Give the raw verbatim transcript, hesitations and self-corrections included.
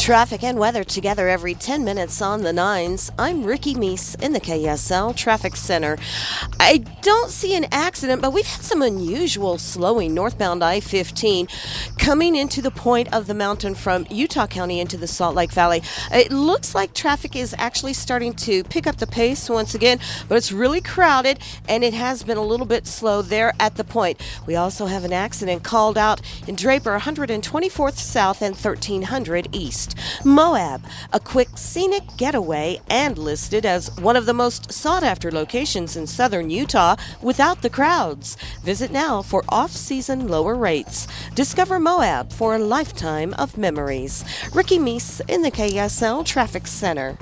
Traffic and weather together every ten minutes on the nines. I'm Ricky Meese in the K S L Traffic Center. I don't see an accident, but we've had some unusual slowing northbound I fifteen coming into the point of the mountain from Utah County into the Salt Lake Valley. It looks like traffic is actually starting to pick up the pace once again, but it's really crowded and it has been a little bit slow there at the point. We also have an accident called out in Draper, one hundred twenty-fourth South and thirteen hundred East. Moab, a quick scenic getaway and listed as one of the most sought-after locations in southern Utah without the crowds. Visit now for off-season lower rates. Discover Moab for a lifetime of memories. Ricky Meese in the K S L Traffic Center.